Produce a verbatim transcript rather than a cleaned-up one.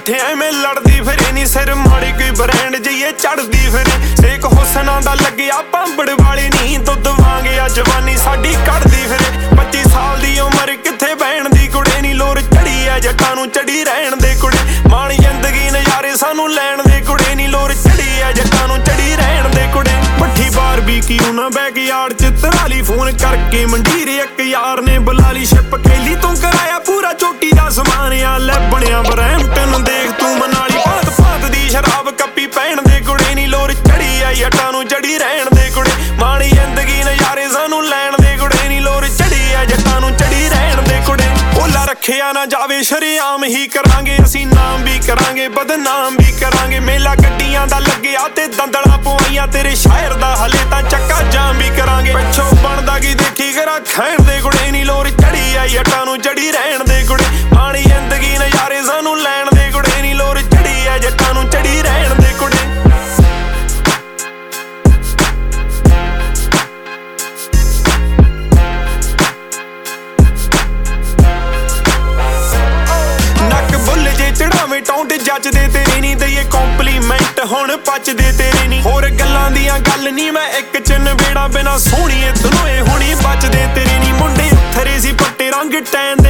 इकट्ठे एवें लड़दी फिरे नी सिर माड़ी कोई ब्रांड जइए चढ़दी फिरे सेक हुसना दा लग्गिया भांबड़ वाली नी दुध वांग आ जवानी साडी कढ़दी फिरे पच्ची साल दी उमर किथे बहन दी कुड़े नी लोर चढ़ी आ जट्टां नूं चढ़ी रहण दे कुड़े माणी जिंदगी नज़ारे सानू लैण दे कुड़े नी लोर चढ़ी आ जट्टां नूं चढ़ी रहण दे कुड़े पट्ठी बार भी क्यों ना बैकयार्ड च तराली फोन करके मंडीर एक यार ने बुला ली शिप खेली तू कराया पूरा चोटी दा समान आ ले बनिया ब्रैम्पटन देख तू मनाली भांत भांत दी शराब कप्पी पैण दे कुड़े नी लोर चढ़ी आई जट्टां नूं चढ़ी रहण दे कुड़े माणी जिंदगी नज़ारे सानू लैण दे कुड़े नी लोर चढ़ी आई जट्टां नूं चढ़ी रहण दे कुड़े भोला रखिया ना जावे शरेआम ही करांगे असीं नाम भी करांगे बदनाम भी करांगे मेला गड्डियां दा लग्गिया ते दंदलां पवाइयां तेरे शायर दा हले तां चक्का जाम भी करांगे पिछों बनदा की देखी करा खैण दे कुड़े नी लोर चढ़ी आई जट्टां नूं चढ़ी रहण दे कुड़े माणी जिंदगी नज़ारे सानू लैण दे कुड़े नी लोर चढ़ी आई जट्टां नूं चढ़ी रहण दे कुड़े चढ़ावे टौंट जचदे तेरे नी दईए कॉम्पलीमेंट हुण पचदे तेरे नी होर गल्लां दियां गल नी मैं इक च नवेड़ा बिना सोहणीए दोनों हुणी बचदे तेरे नी मुंडे थरे सी पट्टे रंग टैन